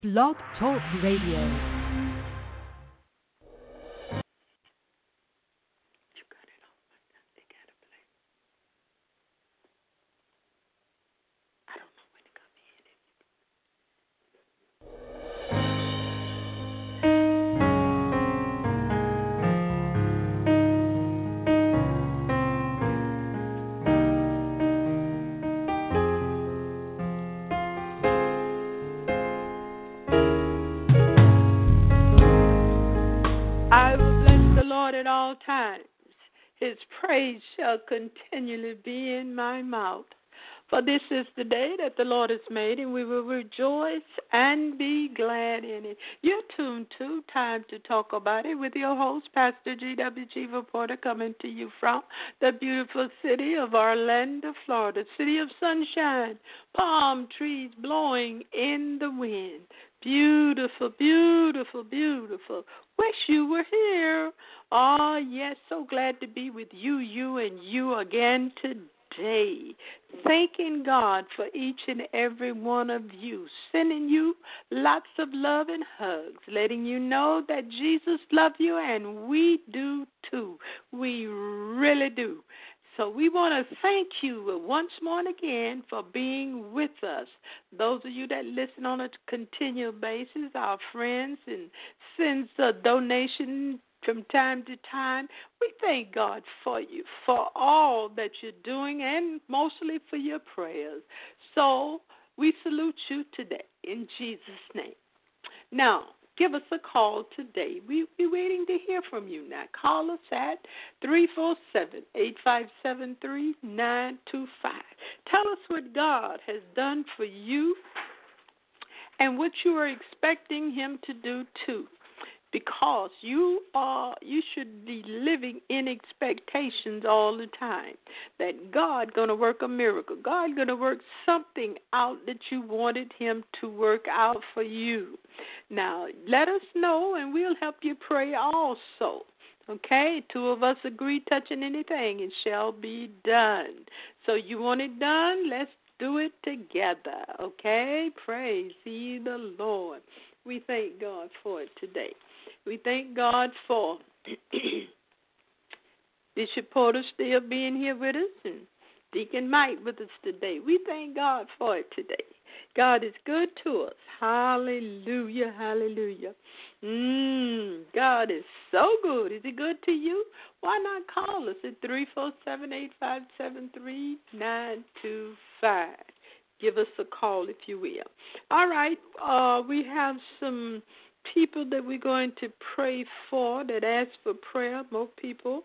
Blog Talk Radio. I will bless the Lord at all times. His praise shall continually be in my mouth. For this is the day that the Lord has made, and we will rejoice and be glad in it. You're tuned to Time to Talk About It with your host, Pastor G.W.G. Reporter, coming to you from the beautiful city of Orlando, Florida, city of sunshine, palm trees blowing in the wind. Beautiful, beautiful, beautiful. Wish you were here. Oh, yes, so glad to be with you and you again today. Thanking God for each and every one of you. Sending you lots of love and hugs. Letting you know that Jesus loves you and we do too. We really do. So we want to thank you once more and again for being with us. Those of you that listen on a continual basis, our friends, and sends a donation from time to time, we thank God for you, for all that you're doing, and mostly for your prayers. So we salute you today in Jesus' name. Now, give us a call today. We're waiting to hear from you now. Call us at 347-857-3925. Tell us what God has done for you and what you are expecting him to do too. Because you should be living in expectations all the time that God going to work a miracle. God going to work something out that you wanted him to work out for you. Now, let us know, and we'll help you pray also. Okay? Two of us agree touching anything, it shall be done. So you want it done? Let's do it together. Okay? Praise ye the Lord. We thank God for it today. We thank God for Bishop Porter still being here with us and Deacon Mike with us today. We thank God for it today. God is good to us. Hallelujah, hallelujah. God is so good. Is he good to you? Why not call us at 347-857-3925. Give us a call if you will. All right, we have some people that we're going to pray for that ask for prayer. More people.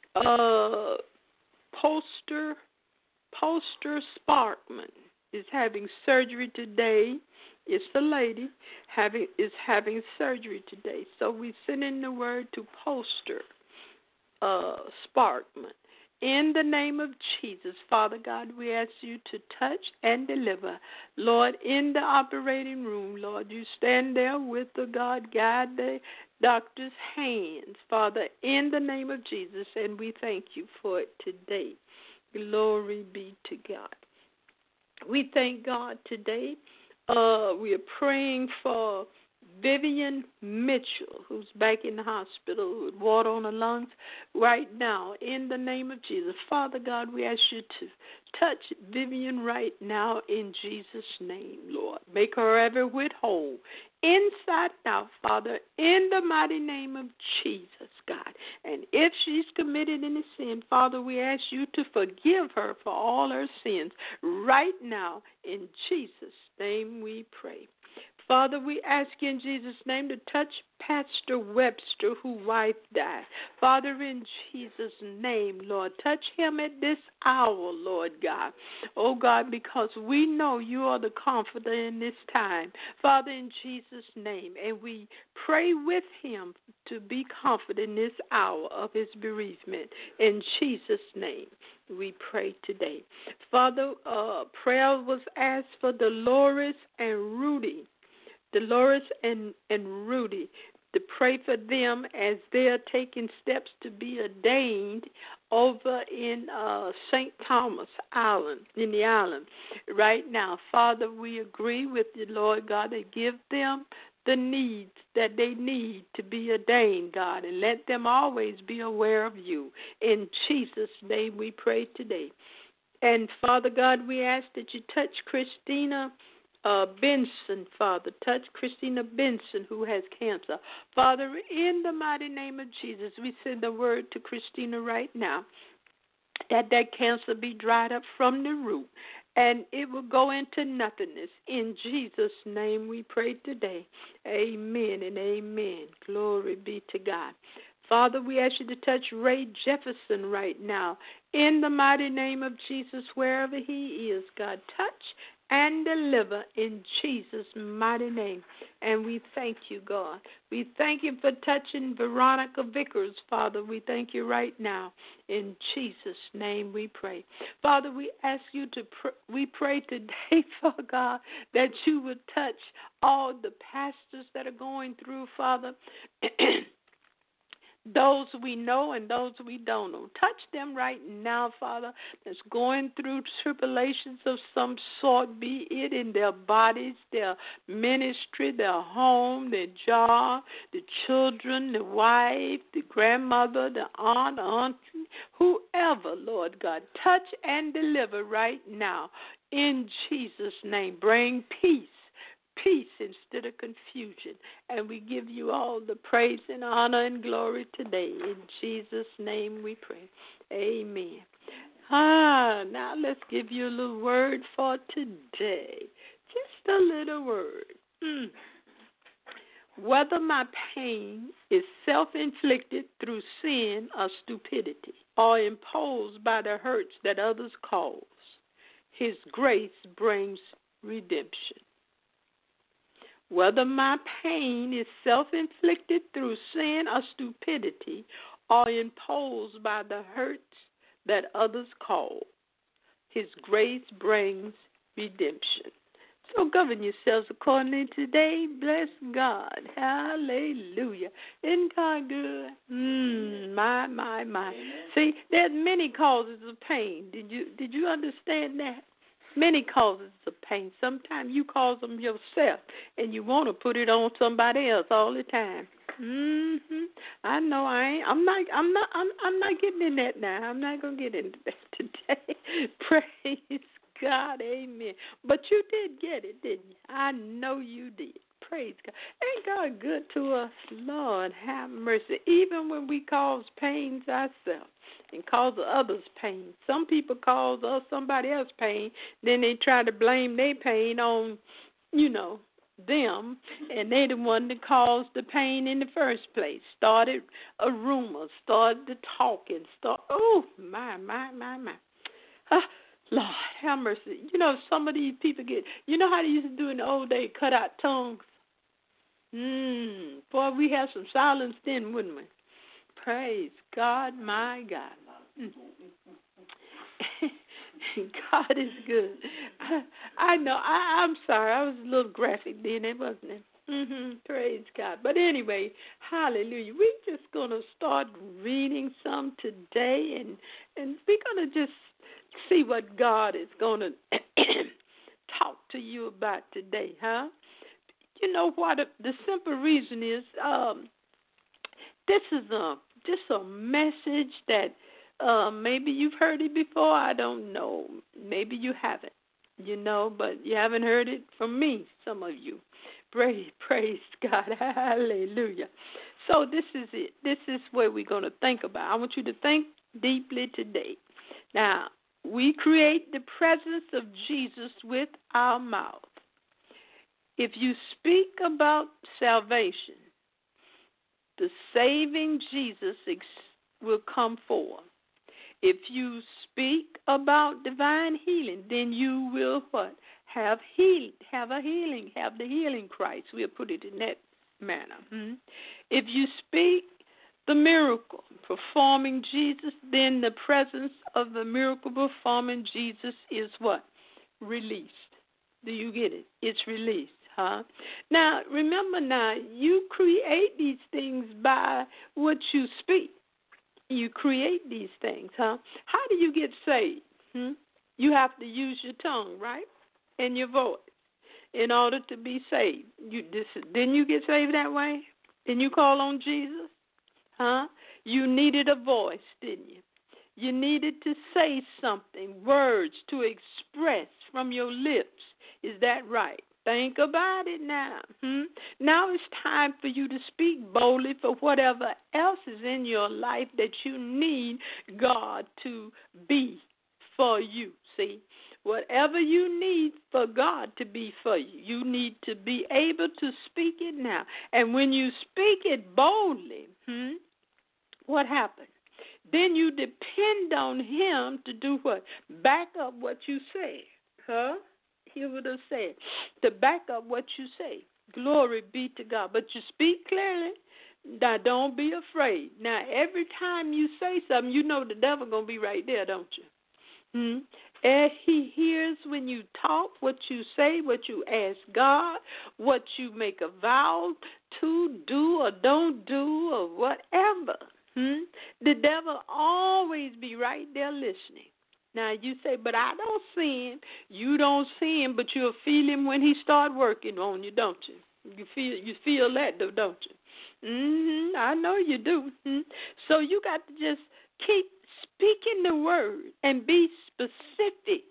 Poster Sparkman is having surgery today. It's a lady is having surgery today. So we send in the word to Poster Sparkman. In the name of Jesus, Father God, we ask you to touch and deliver. Lord, in the operating room, Lord, you stand there with the God, guide the doctor's hands, Father, in the name of Jesus, and we thank you for it today. Glory be to God. We thank God today. We are praying for Vivian Mitchell, who's back in the hospital with water on her lungs right now. In the name of Jesus, Father God, we ask you to touch Vivian right now in Jesus' name, Lord. Make her every whit whole, inside out, Father, in the mighty name of Jesus, God. And if she's committed any sin, Father, we ask you to forgive her for all her sins right now. In Jesus' name we pray. Father, we ask you in Jesus' name to touch Pastor Webster, whose wife died. Father, in Jesus' name, Lord, touch him at this hour, Lord God. Oh, God, because we know you are the comforter in this time. Father, in Jesus' name, and we pray with him to be comforted in this hour of his bereavement. In Jesus' name, we pray today. Father, prayer was asked for Dolores and Rudy. Dolores and Rudy, to pray for them as they are taking steps to be ordained over in St. Thomas Island, in the island right now. Father, we agree with you, Lord God, and give them the needs that they need to be ordained, God, and let them always be aware of you. In Jesus' name we pray today. And, Father God, we ask that you touch Christina Benson, Father. Touch Christina Benson, who has cancer. Father, in the mighty name of Jesus, we send the word to Christina right now that cancer be dried up from the root and it will go into nothingness. In Jesus' name we pray today. Amen and amen. Glory be to God. Father, we ask you to touch Ray Jefferson right now. In the mighty name of Jesus, wherever he is, God, touch and deliver in Jesus' mighty name. And we thank you, God. We thank you for touching Veronica Vickers, Father. We thank you right now. In Jesus' name we pray. Father, we ask you to, we pray today, Father God, that you would touch all the pastors that are going through, Father, those we know and those we don't know. Touch them right now, Father, that's going through tribulations of some sort, be it in their bodies, their ministry, their home, their job, the children, the wife, the grandmother, the aunt, whoever, Lord God. Touch and deliver right now in Jesus' name. Bring peace instead of confusion. And we give you all the praise and honor and glory today. In Jesus' name we pray. Amen. Now let's give you a little word for today. Just a little word. Whether my pain is self-inflicted through sin or stupidity, or imposed by the hurts that others cause, His grace brings redemption. Whether my pain is self-inflicted through sin or stupidity, or imposed by the hurts that others cause, His grace brings redemption. So govern yourselves accordingly today. Bless God. Hallelujah. Isn't God good? My. See, there's many causes of pain. Did you understand that? Many causes of pain. Sometimes you cause them yourself, and you want to put it on somebody else all the time. I know I'm not getting in that now. I'm not gonna get into that today. Praise God, amen. But you did get it, didn't you? I know you did. Praise God. Ain't God good to us? Lord, have mercy. Even when we cause pains ourselves and cause others pain. Some people cause us somebody else pain, then they try to blame their pain on, them, and they the one that caused the pain in the first place. Started a rumor, started the talking, my. Lord, have mercy. Some of these people get, how they used to do in the old days, cut out tongues? Boy, we have some silence then, wouldn't we? Praise God, my God. God is good. I know. I'm sorry. I was a little graphic then, wasn't it? Praise God. But anyway, hallelujah. We're just going to start reading some today, and we're going to just see what God is going to talk to you about today, huh? You know what? The simple reason is this is just a message that maybe you've heard it before. I don't know. Maybe you haven't, but you haven't heard it from me, some of you. Praise God. Hallelujah. So this is it. This is what we're going to think about. I want you to think deeply today. Now, we create the presence of Jesus with our mouth. If you speak about salvation, the saving Jesus will come forth. If you speak about divine healing, then you will what? Have the healing Christ. We'll put it in that manner. If you speak the miracle performing Jesus, then the presence of the miracle performing Jesus is what? Released. Do you get it? It's released. Now, remember you create these things by what you speak. You create these things, huh? How do you get saved? You have to use your tongue, right? And your voice in order to be saved. Didn't you get saved that way? Didn't you call on Jesus? Huh? You needed a voice, didn't you? You needed to say something, words to express from your lips. Is that right? Think about it now. Now it's time for you to speak boldly for whatever else is in your life that you need God to be for you. See, whatever you need for God to be for you, you need to be able to speak it now. And when you speak it boldly, what happens? Then you depend on Him to do what? Back up what you say. Huh? He would have said, to back up what you say. Glory be to God. But you speak clearly. Now, don't be afraid. Now, every time you say something, you know the devil going to be right there, don't you? And he hears when you talk, what you say, what you ask God, what you make a vow to do or don't do or whatever. The devil always be right there listening. Now, you say, but I don't see him. You don't see him, but you'll feel him when he start working on you, don't you? You feel that, though, don't you? I know you do. So you got to just keep speaking the word and be specific,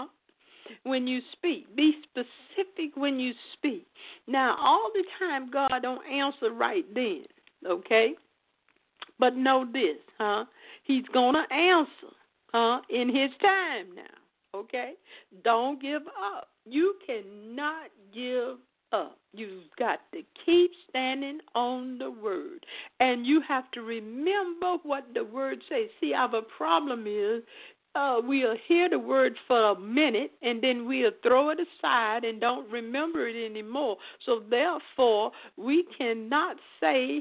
when you speak. Be specific when you speak. Now, all the time, God don't answer right then, okay? But know this, He's going to answer in His time now, okay? Don't give up. You cannot give up. You've got to keep standing on the word. And you have to remember what the word says. See, our problem is we'll hear the word for a minute, and then we'll throw it aside and don't remember it anymore. So therefore, we cannot say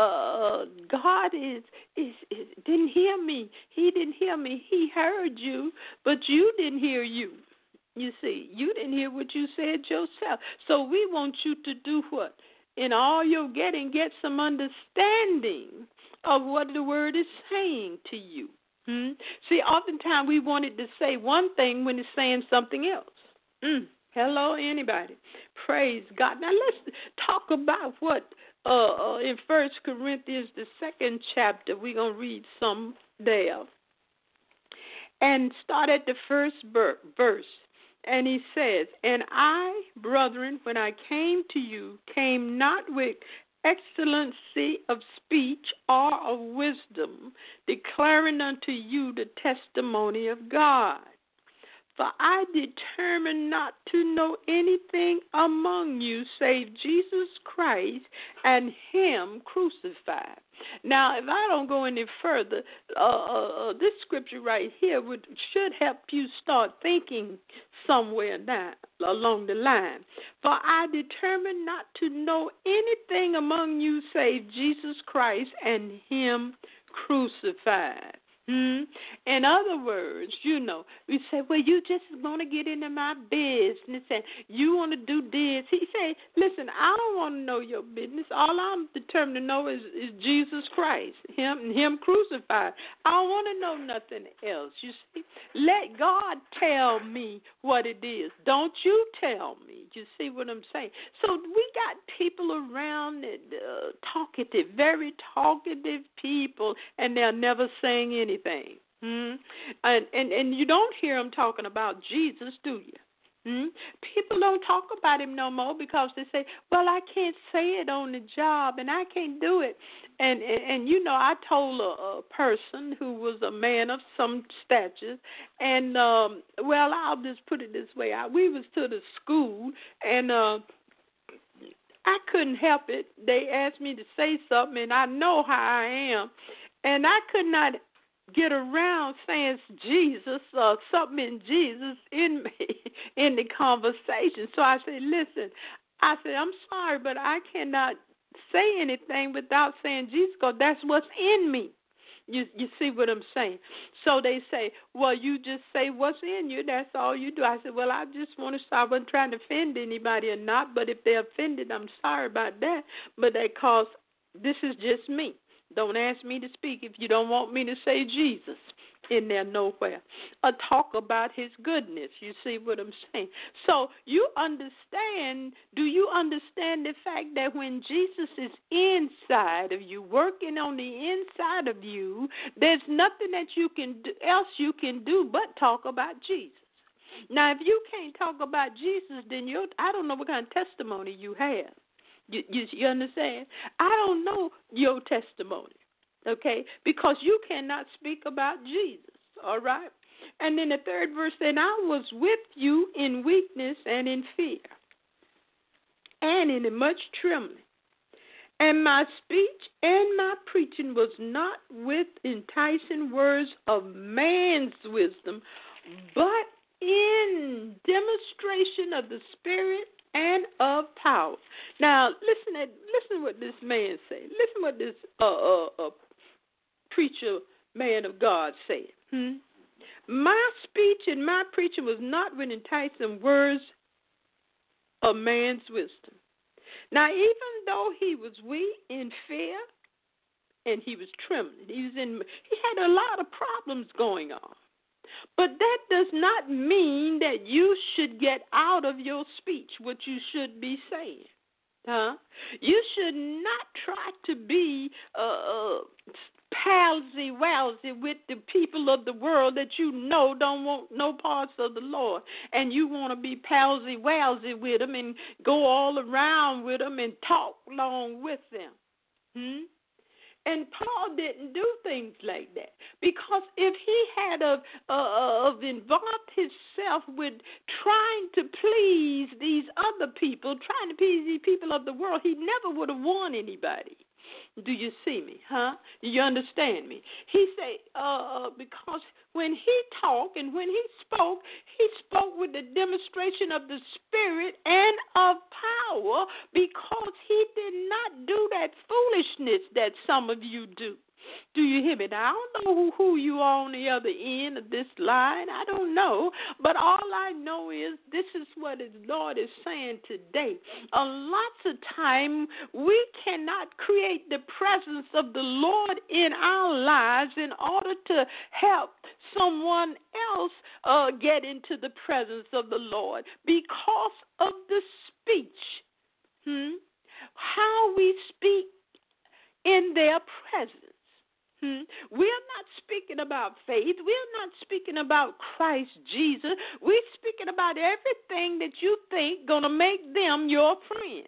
God didn't hear me. He didn't hear me. He heard you, but you didn't hear you. You see, you didn't hear what you said yourself. So we want you to do what? In all your getting, get some understanding of what the word is saying to you. See, oftentimes we wanted to say one thing when it's saying something else. Hello, anybody? Praise God. Now let's talk about what in 1 Corinthians, the 2nd chapter, we're going to read some there. And start at the first verse. And he says, and I, brethren, when I came to you, came not with excellency of speech or of wisdom, declaring unto you the testimony of God. For I determined not to know anything among you save Jesus Christ and Him crucified. Now, if I don't go any further, this scripture right here should help you start thinking somewhere down along the line. For I determined not to know anything among you save Jesus Christ and Him crucified. In other words, we say, well, you just want to get into my business and you want to do this. He said, listen, I don't want to know your business. All I'm determined to know is Jesus Christ, Him crucified. I don't want to know nothing else. You see, let God tell me what it is. Don't you tell me. You see what I'm saying? So we got people around that talkative, very talkative people, and they're never saying anything. And you don't hear them talking about Jesus, do you? People don't talk about Him no more because they say, well, I can't say it on the job and I can't do it. And I told a person who was a man of some stature, and, well, I'll just put it this way. We was to the school, and I couldn't help it. They asked me to say something, and I know how I am, and I could not get around saying Jesus or something in Jesus in me in the conversation. So I said, listen, I'm sorry, but I cannot say anything without saying Jesus because that's what's in me. You see what I'm saying? So they say, well, you just say what's in you. That's all you do. I said, well, I just want to stop. I wasn't trying to offend anybody or not, but if they're offended, I'm sorry about that. But because this is just me. Don't ask me to speak if you don't want me to say Jesus in there nowhere. Or talk about his goodness. You see what I'm saying? So you understand, do you understand the fact that when Jesus is inside of you, working on the inside of you, there's nothing that you can do, else you can do but talk about Jesus. Now, if you can't talk about Jesus, then I don't know what kind of testimony you have. You understand? I don't know your testimony, okay, because you cannot speak about Jesus, all right? And then the third verse, then I was with you in weakness and in fear and in much trembling. And my speech and my preaching was not with enticing words of man's wisdom, but in demonstration of the Spirit and of power. Now, listen what this man said. Listen what this preacher, man of God said. My speech and my preaching was not with enticing words of man's wisdom. Now, even though he was weak in fear and he was trembling, he had a lot of problems going on. But that does not mean that you should get out of your speech what you should be saying. You should not try to be palsy-walsy with the people of the world that you know don't want no parts of the Lord. And you want to be palsy-walsy with them and go all around with them and talk along with them. And Paul didn't do things like that, because if he had involved himself with trying to please these other people, trying to please these people of the world, he never would have won anybody. Do you see me, Do you understand me? He said, because when he talked and when he spoke with the demonstration of the Spirit and of power, because he did not do that foolishness that some of you do. Do you hear me? Now, I don't know who you are on the other end of this line. I don't know. But all I know is this is what the Lord is saying today. Lots of time we cannot create the presence of the Lord in our lives in order to help someone else get into the presence of the Lord because of the speech. How we speak in their presence. We're not speaking about faith. We're not speaking about Christ Jesus. We're speaking about everything that you think going to make them your friend.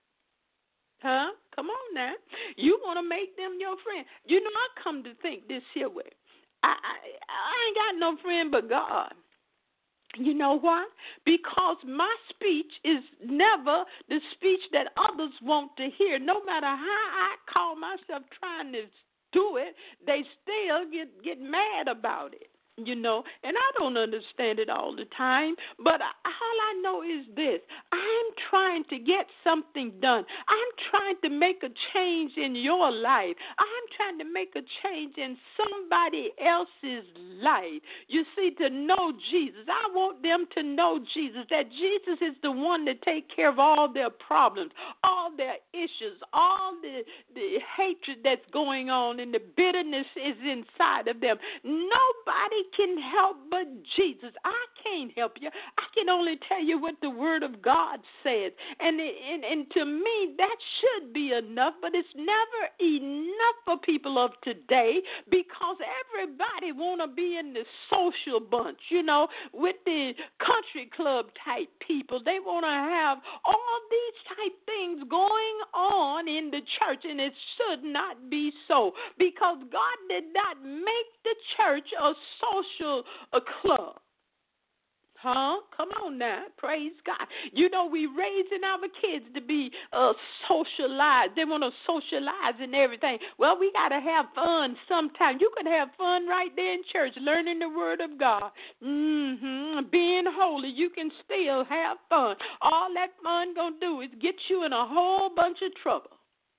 Come on now. You want to make them your friend. You know, I come to think this here way. I ain't got no friend but God. You know why? Because my speech is never the speech that others want to hear. No matter how I call myself trying to do it, they still get mad about it, you know, and I don't understand it all the time, but all I know is this: I'm trying to get something done. I'm trying to make a change in your life. I'm trying to make a change in somebody else's life. You see, to know Jesus. I want them to know Jesus, that Jesus is the one that takes care of all their problems, all their issues, all the hatred that's going on, and the bitterness is inside of them. Nobody can help but Jesus. I can't help you. I can only tell you what the Word of God says. And to me, that should be enough, but it's never enough for people of today, because everybody want to be in the social bunch, you know, with the country club type people. They want to have all these type things going on in the church, and it should not be so, because God did not make the church a social club. Come on now. Praise God. You know, we raising our kids to be socialized. They want to socialize and everything. Well, we got to have fun sometime. You can have fun right there in church, learning the Word of God. Being holy, you can still have fun. All that fun going to do is get you in a whole bunch of trouble.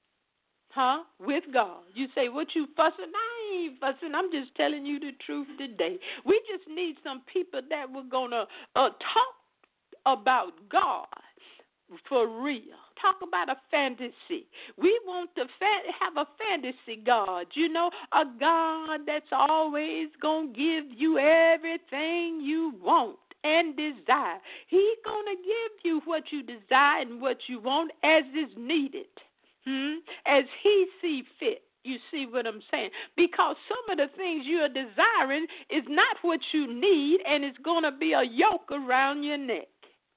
With God. You say, what you fussing? I ain't fussing. I'm just telling you the truth today. We just need some people that were going to talk about God for real. talk about a fantasy. We want to have a fantasy God, a God that's always going to give you everything you want and desire. He's going to give you what you desire and what you want as is needed, as he see fit. You see what I'm saying? Because some of the things you are desiring is not what you need, and it's going to be a yoke around your neck.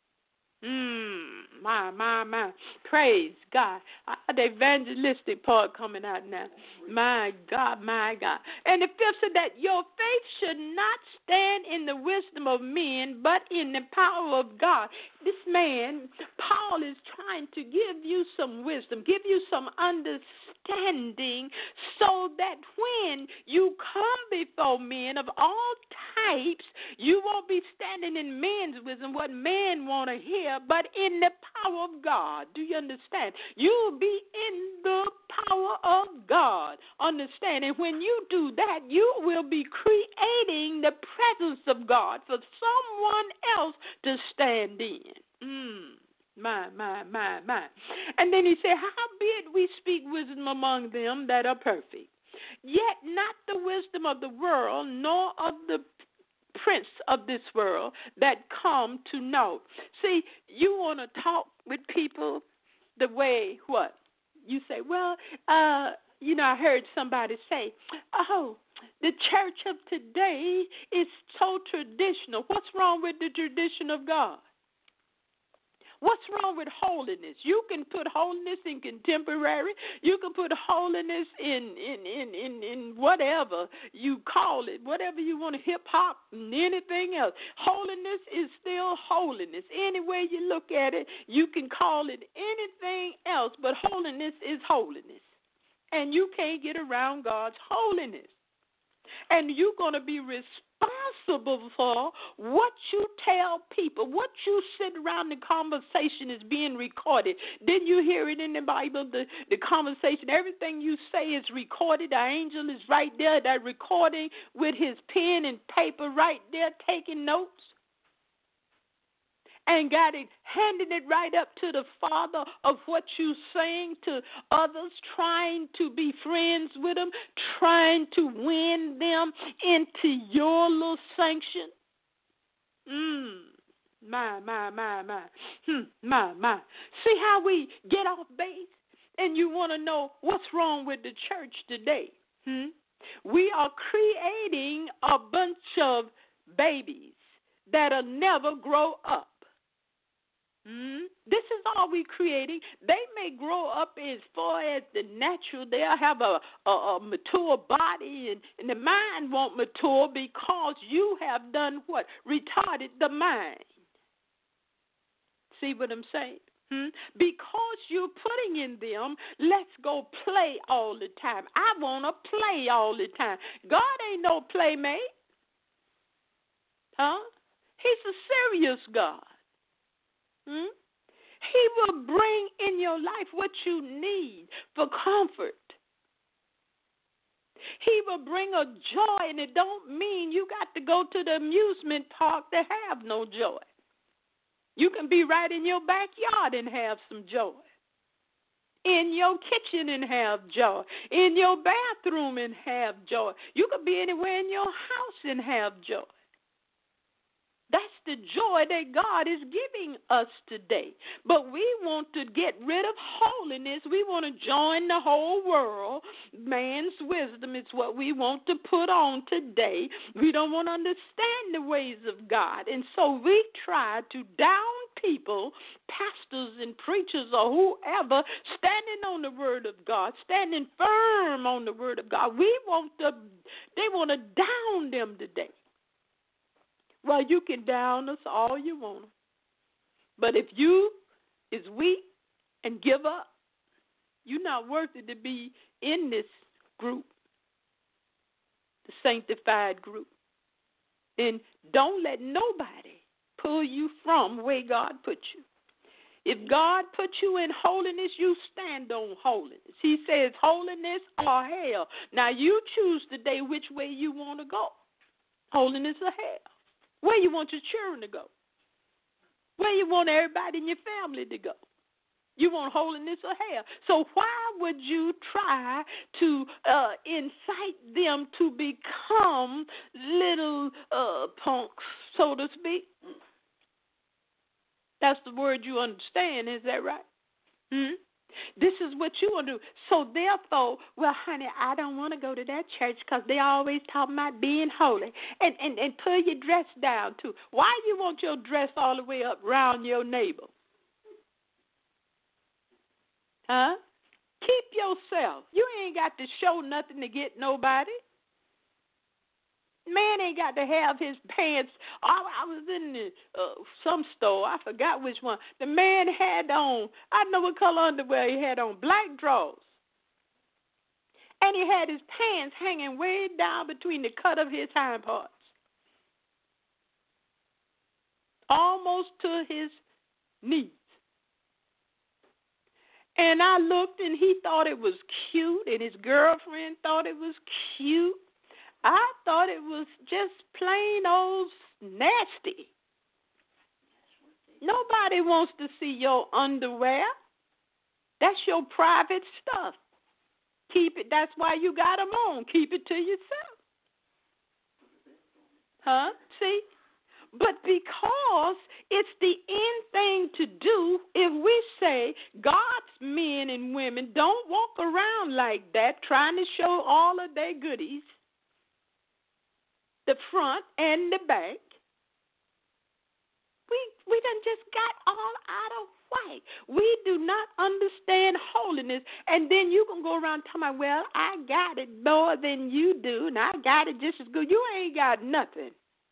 My. Praise God. The evangelistic part coming out now. My God. And the fifth said that your faith should not stand in the wisdom of men, but in the power of God. This man, Paul, is trying to give you some wisdom, give you some understanding, so that when you come before men of all types, you won't be standing in man's wisdom, what man want to hear, but in the power of God. Do you understand? You'll be in the power of God. Understand? And when you do that, you will be creating the presence of God for someone else to stand in. My. And then he said, howbeit we speak wisdom among them that are perfect, yet not the wisdom of the world, nor of the prince of this world that come to know. See, you want to talk with people the way, what? You say, well, I heard somebody say, oh, the church of today is so traditional. What's wrong with the tradition of God? What's wrong with holiness? You can put holiness in contemporary. You can put holiness in whatever you call it, whatever you want to, hip-hop and anything else. Holiness is still holiness. Any way you look at it, you can call it anything else, but holiness is holiness. And you can't get around God's holiness. And you're going to be responsible for what you tell people, what you sit around. The conversation is being recorded. Didn't you hear it in the Bible? The conversation, everything you say is recorded. The angel is right there, that recording with his pen and paper right there, taking notes. And got it, handing it right up to the Father of what you saying to others, trying to be friends with them, trying to win them into your little sanction. My. See how we get off base? And you want to know what's wrong with the church today? We are creating a bunch of babies that'll never grow up. This is all we're creating. They may grow up as far as the natural. They'll have a mature body, and the mind won't mature because you have done what? Retarded the mind. See what I'm saying? Because you're putting in them, let's go play all the time. I want to play all the time. God ain't no playmate. He's a serious God. He will bring in your life what you need for comfort. He will bring a joy, and it don't mean you got to go to the amusement park to have no joy. You can be right in your backyard and have some joy. In your kitchen and have joy. In your bathroom and have joy. You could be anywhere in your house and have joy. That's the joy that God is giving us today. But we want to get rid of holiness. We want to join the whole world. Man's wisdom is what we want to put on today. We don't want to understand the ways of God. And so we try to down people, pastors and preachers or whoever, standing on the word of God, standing firm on the word of God. They want to down them today. Well, you can down us all you want. But if you is weak and give up, you're not worthy to be in this group, the sanctified group. And don't let nobody pull you from where God put you. If God put you in holiness, you stand on holiness. He says holiness or hell. Now you choose today which way you want to go, holiness or hell. Where you want your children to go? Where you want everybody in your family to go? You want holiness or hell. So why would you try to incite them to become little punks, so to speak? That's the word you understand, is that right? This is what you want to do. So therefore, well, honey, I don't want to go to that church because they always talking about being holy. And pull your dress down, too. Why you want your dress all the way up around your navel? Huh? Keep yourself. You ain't got to show nothing to get nobody. Man ain't got to have his pants. I was in some store. I forgot which one. The man had on, I know what color underwear he had on, black drawers. And he had his pants hanging way down between the cut of his hind parts. Almost to his knees. And I looked, and he thought it was cute, and his girlfriend thought it was cute. I thought it was just plain old nasty. Nobody wants to see your underwear. That's your private stuff. Keep it. That's why you got them on. Keep it to yourself. Huh? See? But because it's the end thing to do, if we say God's men and women don't walk around like that trying to show all of their goodies, the front and the back, we done just got all out of whack. We do not understand holiness, and then you can go around talking about, well, I got it more than you do, and I got it just as good. You ain't got nothing.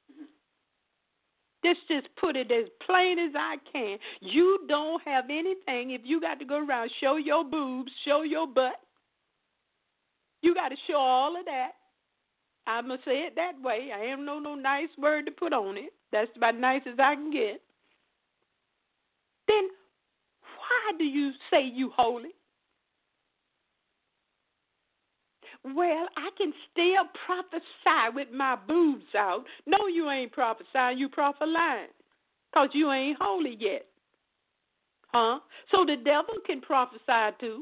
Just put it as plain as I can. You don't have anything if you got to go around, show your boobs, show your butt. You got to show all of that. I'm going to say it that way. I ain't no nice word to put on it. That's about nice as I can get. Then why do you say you holy? Well, I can still prophesy with my boobs out. No, you ain't prophesying. You prophesying because you ain't holy yet. Huh? So the devil can prophesy too.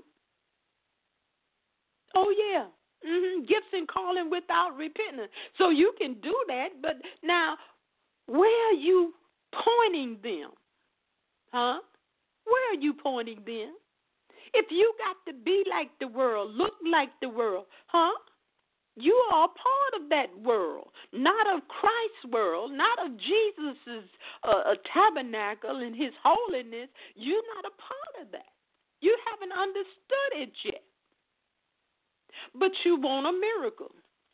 Oh, yeah. Gifts and calling without repentance. So you can do that, but now where are you pointing them? Huh? Where are you pointing them? If you got to be like the world, look like the world, huh? You are a part of that world, not of Christ's world, not of Jesus' tabernacle and his holiness. You're not a part of that. You haven't understood it yet. But you want a miracle.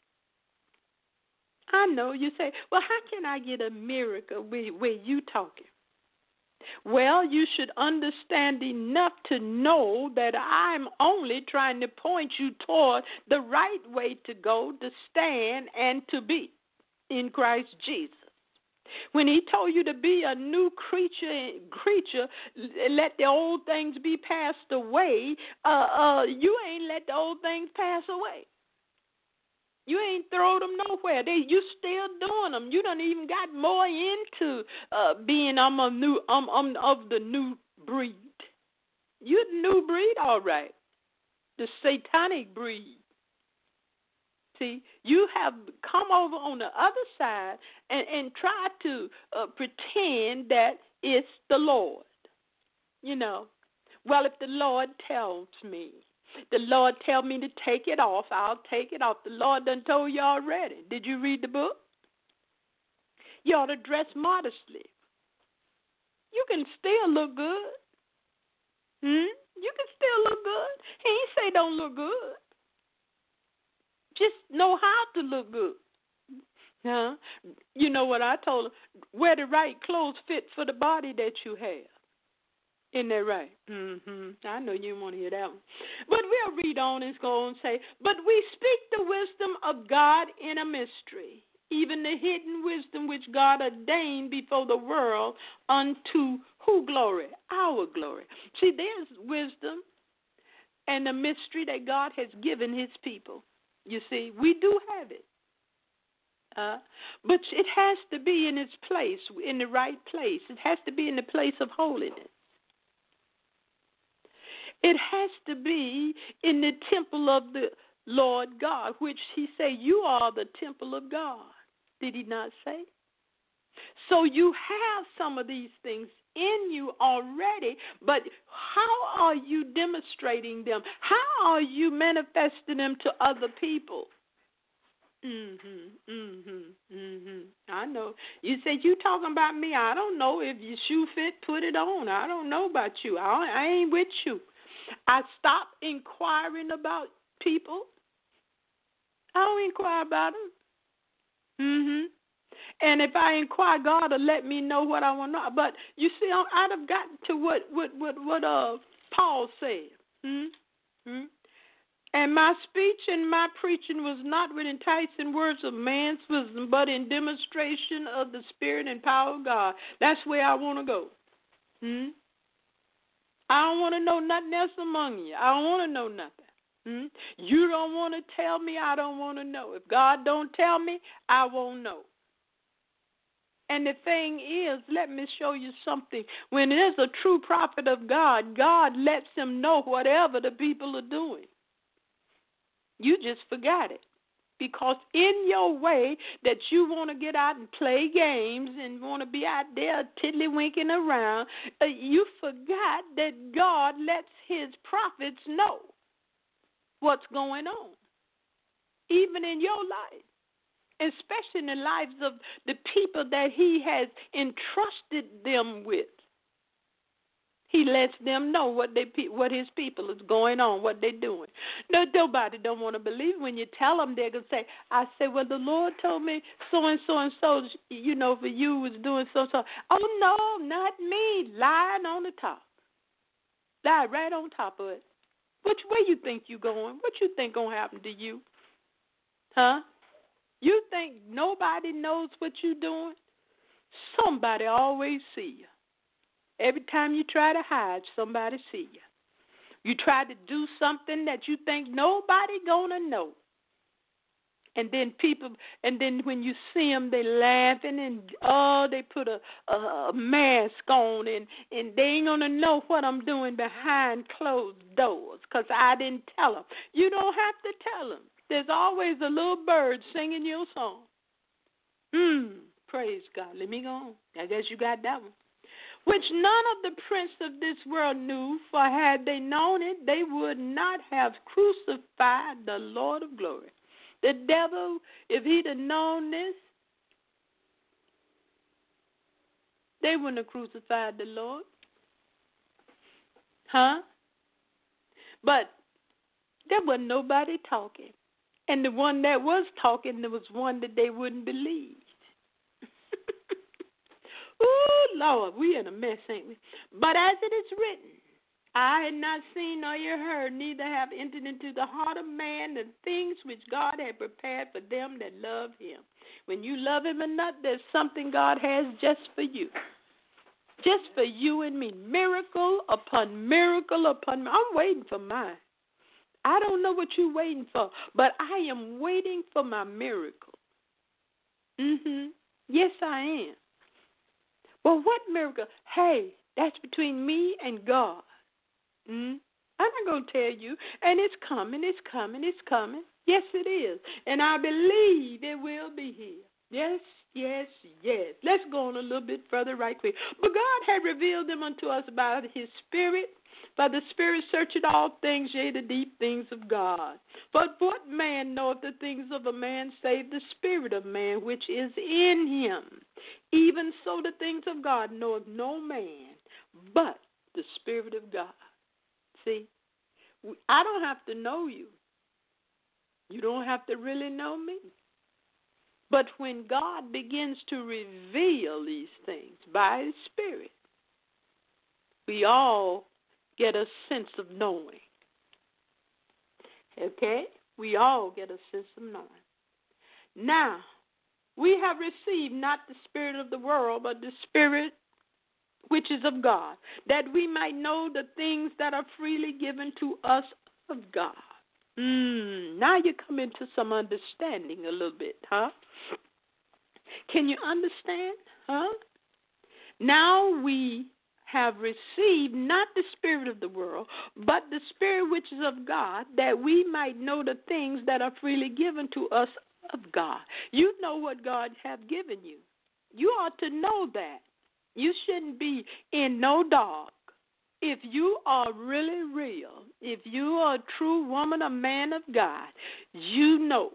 I know you say, well, how can I get a miracle where you talking? Well, you should understand enough to know that I'm only trying to point you toward the right way to go, to stand, and to be in Christ Jesus. When he told you to be a new creature, let the old things be passed away, you ain't let the old things pass away. You ain't throw them nowhere. You still doing them. You done even got more into being of the new breed. You the new breed, all right. The satanic breed. See, you have come over on the other side and tried to pretend that it's the Lord. You know, well, if the Lord tells me, the Lord tell me to take it off, I'll take it off. The Lord done told you already. Did you read the book? You ought to dress modestly. You can still look good. You can still look good. He ain't say don't look good. Just know how to look good. Huh? You know what I told her? Wear the right clothes fit for the body that you have. Isn't that right? I know you didn't want to hear that one. But we'll read on and go and say, but we speak the wisdom of God in a mystery, even the hidden wisdom which God ordained before the world unto who glory? Our glory. See, there's wisdom and a mystery that God has given his people. You see, we do have it. But it has to be in its place, in the right place. It has to be in the place of holiness. It has to be in the temple of the Lord God, which he said, you are the temple of God. Did he not say? So you have some of these things in you already, but how are you demonstrating them? How are you manifesting them to other people? I know. You say, you talking about me. I don't know. If your shoe fit, put it on. I don't know about you. I ain't with you. I stopped inquiring about people. I don't inquire about them. And if I inquire, God will let me know what I want to know. But you see, I'd have gotten to what Paul said. And my speech and my preaching was not with enticing words of man's wisdom, but in demonstration of the Spirit and power of God. That's where I want to go. I don't want to know nothing else among you. I don't want to know nothing. You don't want to tell me, I don't want to know. If God don't tell me, I won't know. And the thing is, let me show you something. When there's a true prophet of God, God lets him know whatever the people are doing. You just forgot it. Because in your way that you want to get out and play games and want to be out there tiddlywinking around, you forgot that God lets his prophets know what's going on, even in your life, especially in the lives of the people that he has entrusted them with. He lets them know what his people is going on, what they're doing. No, nobody don't want to believe. When you tell them, they're going to say, I say, well, the Lord told me so-and-so and so, for you was doing so-so. Oh, no, not me. Lying on the top. Lie right on top of it. Which way you think you going? What you think going to happen to you? Huh? You think nobody knows what you're doing? Somebody always see you. Every time you try to hide, somebody see you. You try to do something that you think nobody gonna know. And then when you see them, they laughing and they put a mask on and they ain't gonna know what I'm doing behind closed doors because I didn't tell them. You don't have to tell them. There's always a little bird singing your song. Praise God. Let me go on. I guess you got that one. Which none of the prince of this world knew, for had they known it, they would not have crucified the Lord of glory. The devil, if he'd have known this, they wouldn't have crucified the Lord. Huh? But there wasn't nobody talking. And the one that was talking, there was one that they wouldn't believe. Ooh, Lord, we in a mess, ain't we? But as it is written, I had not seen nor ear heard, neither have entered into the heart of man the things which God had prepared for them that love him. When you love him enough, there's something God has just for you. Just for you and me. Miracle upon miracle upon miracle. I'm waiting for mine. I don't know what you're waiting for, but I am waiting for my miracle. Yes, I am. Well, what miracle? Hey, that's between me and God. I'm not going to tell you. And it's coming, it's coming, it's coming. Yes, it is. And I believe it will be here. Yes, yes, yes. Let's go on a little bit further right quick. But God had revealed them unto us by his Spirit. For the Spirit searcheth all things, yea, the deep things of God. But what man knoweth the things of a man, save the Spirit of man which is in him? Even so the things of God knoweth no man, but the Spirit of God. See, I don't have to know you. You don't have to really know me. But when God begins to reveal these things by his Spirit, we all get a sense of knowing. Okay? We all get a sense of knowing. Now, we have received not the spirit of the world, but the Spirit which is of God, that we might know the things that are freely given to us of God. Now you come into some understanding a little bit, huh? Can you understand, huh? Now we have received not the spirit of the world, but the Spirit which is of God, that we might know the things that are freely given to us of God. You know what God have given you. You ought to know that. You shouldn't be in no dark. If you are really real, if you are a true woman, a man of God, you know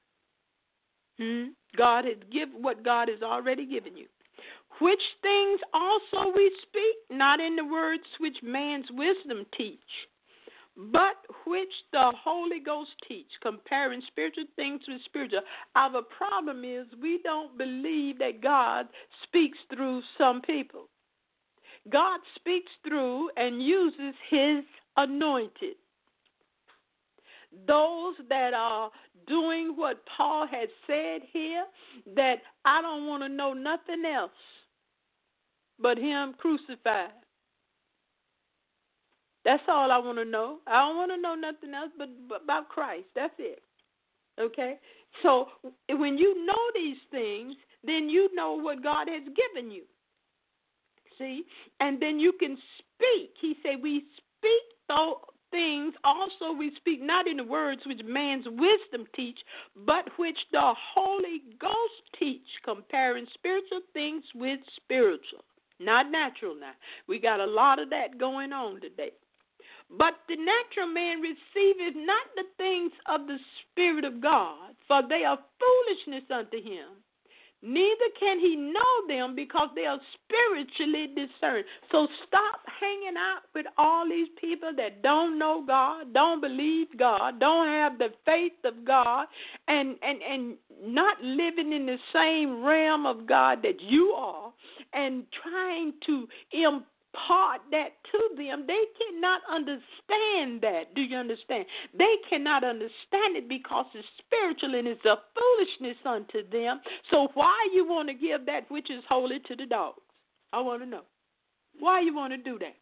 God has given what God has already given you. Which things also we speak, not in the words which man's wisdom teach, but which the Holy Ghost teach, comparing spiritual things with spiritual. Our problem is we don't believe that God speaks through some people. God speaks through and uses his anointed. Those that are doing what Paul has said here, that I don't want to know nothing else but him crucified. That's all I want to know. I don't want to know nothing else but about Christ. That's it. Okay? So when you know these things, then you know what God has given you. See? And then you can speak. He said we speak those things also we speak not in the words which man's wisdom teach, but which the Holy Ghost teach, comparing spiritual things with spiritual. Not natural now. We got a lot of that going on today. But the natural man receiveth not the things of the Spirit of God, for they are foolishness unto him. Neither can he know them because they are spiritually discerned. So stop hanging out with all these people that don't know God, don't believe God, don't have the faith of God, and not living in the same realm of God that you are, and trying to impart that to them. They cannot understand that. Do you understand? They cannot understand it because it's spiritual and it's a foolishness unto them. So why you want to give that which is holy to the dogs? I want to know. Why you want to do that?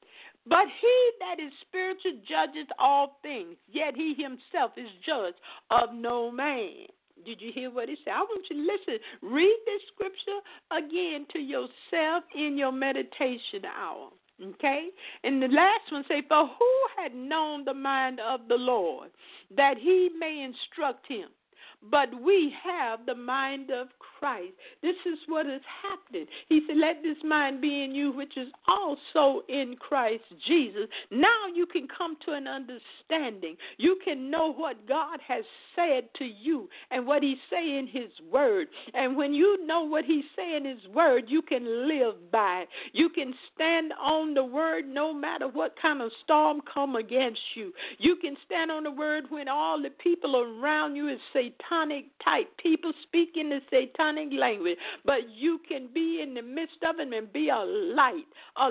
But he that is spiritual judges all things, yet he himself is judge of no man. Did you hear what he said? I want you to listen. Read this scripture again to yourself in your meditation hour. Okay? And the last one say, for who had known the mind of the Lord, that he may instruct him? But we have the mind of Christ. This is what is happening. He said, let this mind be in you, which is also in Christ Jesus. Now you can come to an understanding. You can know what God has said to you and what he's saying in his word. And when you know what he's saying in his word, you can live by it. You can stand on the word no matter what kind of storm come against you. You can stand on the word when all the people around you is satanic type people speaking the satanic language, but you can be in the midst of them and be a light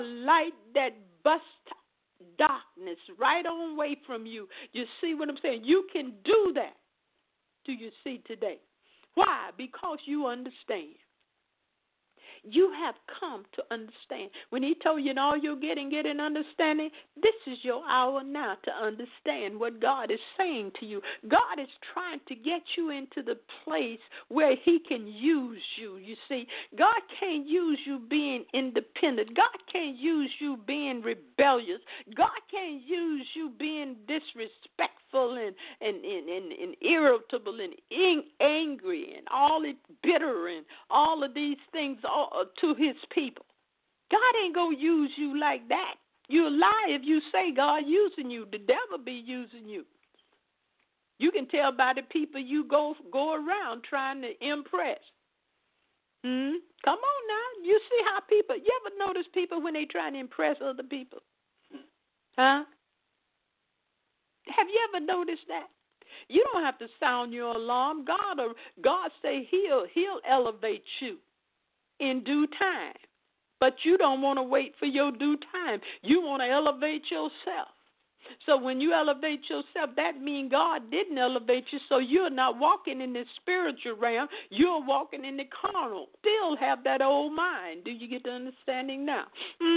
that busts darkness right on away from you. You see what I'm saying? You can do that. Do you see today? Why? Because you understand. You have come to understand. When he told you in all you're getting, get an understanding, this is your hour now to understand what God is saying to you. God is trying to get you into the place where he can use you. You see, God can't use you being independent. God can't use you being rebellious. God can't use you being disrespectful and irritable and angry and all it bitter and all of these things to his people. God ain't going to use you like that. You'll lie if you say God using you. The devil be using you. You can tell by the people you go around trying to impress. Come on now. You see how people, you ever notice people when they trying to impress other people? Huh? Have you ever noticed that? You don't have to sound your alarm. God say he'll elevate you in due time. But you don't want to wait for your due time. You want to elevate yourself. So when you elevate yourself, that means God didn't elevate you, so you're not walking in the spiritual realm. You're walking in the carnal. Still have that old mind. Do you get the understanding now?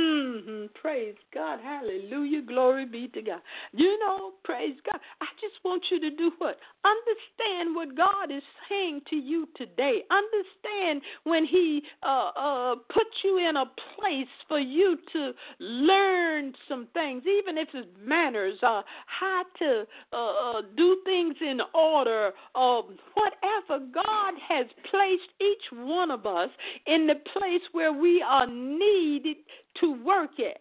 Praise God. Hallelujah. Glory be to God. You know, praise God. I just want wants you to do what? Understand what God is saying to you today. Understand when He put you in a place for you to learn some things, even if it's manners, how to do things in order, whatever. God has placed each one of us in the place where we are needed to work at.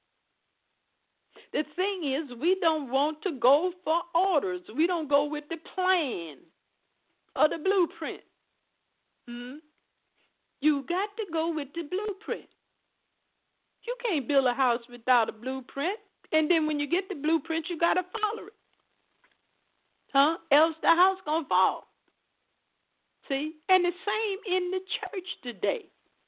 The thing is, we don't want to go for orders. We don't go with the plan or the blueprint. You got to go with the blueprint. You can't build a house without a blueprint. And then when you get the blueprint, you got to follow it. Else the house going to fall. See? And the same in the church today.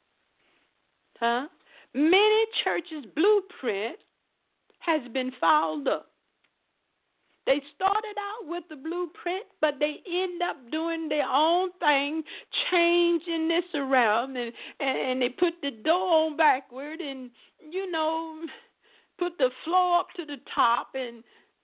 Many churches' blueprint has been fouled up. They started out with the blueprint, but they end up doing their own thing, changing this around, and they put the door on backward and, put the floor up to the top and,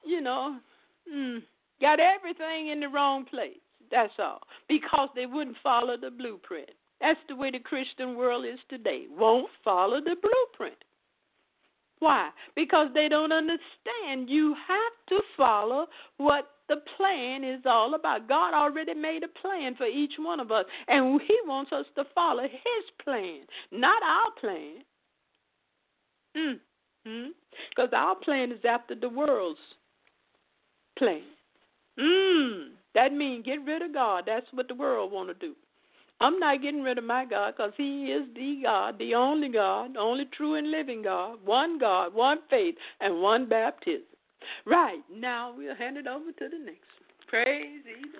got everything in the wrong place. That's all. Because they wouldn't follow the blueprint. That's the way the Christian world is today. Won't follow the blueprint. Why? Because they don't understand. You have to follow what the plan is all about. God already made a plan for each one of us, and He wants us to follow His plan, not our plan. Because our plan is after the world's plan. That means get rid of God. That's what the world want to do. I'm not getting rid of my God because He is the God, the only true and living God, one faith, and one baptism. Right, now we'll hand it over to the next one. Praise the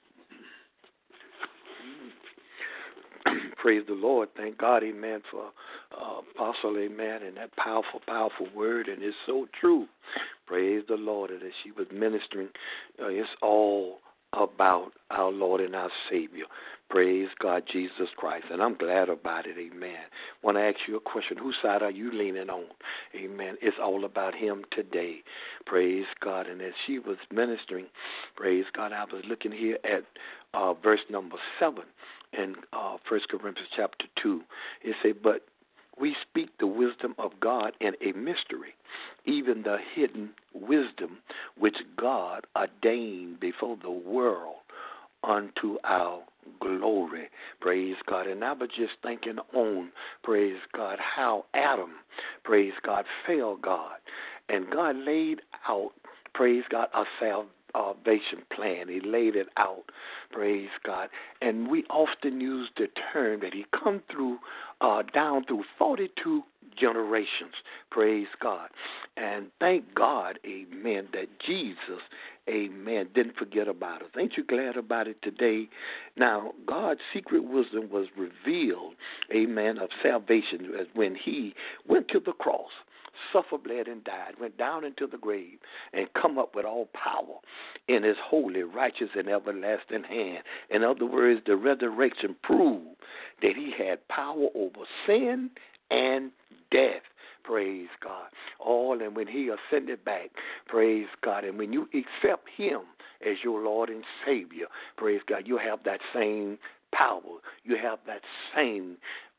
Lord. Praise the Lord. Thank God, amen, for Apostle, amen, and that powerful, powerful word, and it's so true. Praise the Lord. And as she was ministering, it's all about our Lord and our Savior. Praise God, Jesus Christ. And I'm glad about it, amen. I want to ask you a question. Whose side are you leaning on? Amen. It's all about Him today. Praise God. And as she was ministering, praise God, I was looking here at verse number 7 in 1 Corinthians chapter 2. It said, but we speak the wisdom of God in a mystery, even the hidden wisdom which God ordained before the world unto our glory. Praise God. And I was just thinking on, praise God, how Adam, praise God, failed God. And God laid out, praise God, a salvation plan. He laid it out, praise God. And we often use the term that He come through, down through 42 generations, praise God. And thank God, amen, that Jesus, amen, didn't forget about us. Ain't you glad about it today? Now, God's secret wisdom was revealed, amen, of salvation when He went to the cross, suffered, bled, and died, went down into the grave, and come up with all power in His holy, righteous, and everlasting hand. In other words, the resurrection proved that He had power over sin and death. Praise God. All, and when He ascended back, praise God, and when you accept Him as your Lord and Savior, praise God, you have that same power. You have that same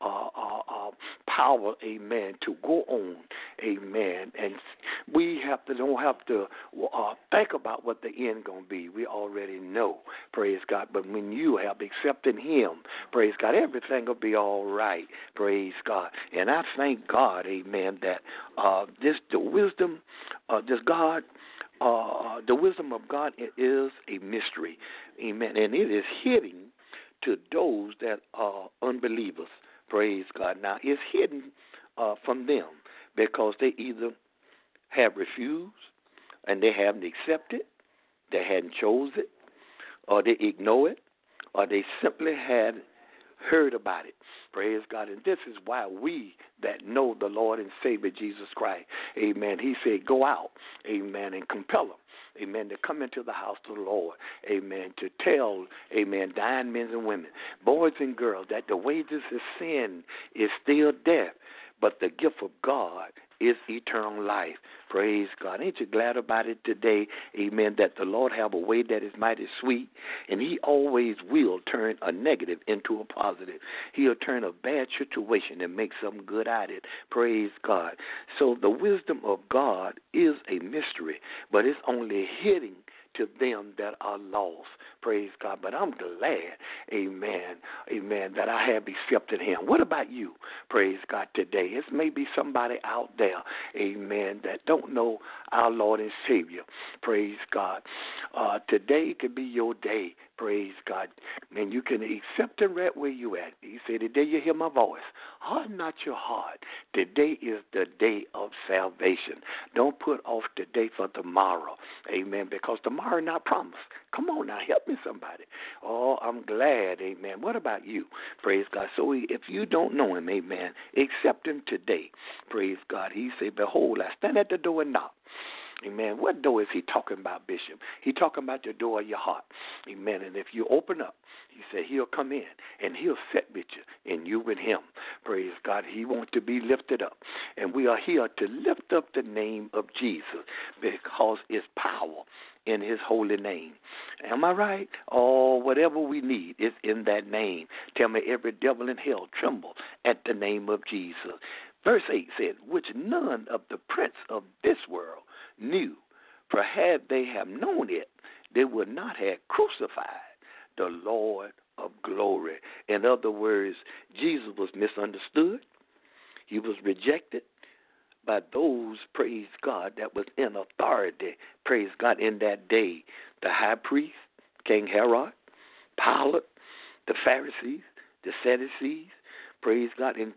power, amen, to go on, amen. And we don't have to think about what the end going to be. We already know, praise God. But when you have accepted Him, praise God, everything will be all right, praise God. And I thank God, amen, that the wisdom of God is a mystery, amen, and it is hidden to those that are unbelievers. Praise God. Now, it's hidden from them because they either have refused and they haven't accepted, they hadn't chosen it, or they ignore it, or they simply had heard about it. Praise God. And this is why we that know the Lord and Savior Jesus Christ, amen, He said, go out, amen, and compel them, amen, to come into the house of the Lord, amen, to tell, amen, dying men and women, boys and girls, that the wages of sin is still death, but the gift of God is eternal life. Praise God. Ain't you glad about it today, amen, that the Lord have a way that is mighty sweet, and he always will turn a negative into a positive. He'll turn a bad situation and make something good out of it. Praise God. So the wisdom of God is a mystery, but it's only hidden to them that are lost. Praise God. But I'm glad, amen, that I have accepted him. What about you? Praise God today. It's maybe somebody out there, amen, that don't know our Lord and Savior. Praise God. Today could be your day. Praise God. And you can accept him right where you at. He said, the day you hear my voice, harden not your heart. Today is the day of salvation. Don't put off the day for tomorrow. Amen. Because tomorrow not promised. Come on now, help me somebody. Oh, I'm glad, amen. What about you? Praise God. So if you don't know him, amen, accept him today. Praise God. He said, behold, I stand at the door and knock. Amen. What door is he talking about, Bishop? He talking about the door of your heart. Amen. And if you open up, he said he'll come in and he'll sit with you and you with him. Praise God. He wants to be lifted up. And we are here to lift up the name of Jesus because it's power in his holy name. Am I right? Oh, whatever we need is in that name. Tell me every devil in hell tremble at the name of Jesus. Verse 8 said, which none of the prince of this world knew, for had they have known it, they would not have crucified the Lord of glory. In other words, Jesus was misunderstood. He was rejected by those, praise God, that was in authority, praise God, in that day. The high priest, King Herod, Pilate, the Pharisees, the Sadducees, praise God, and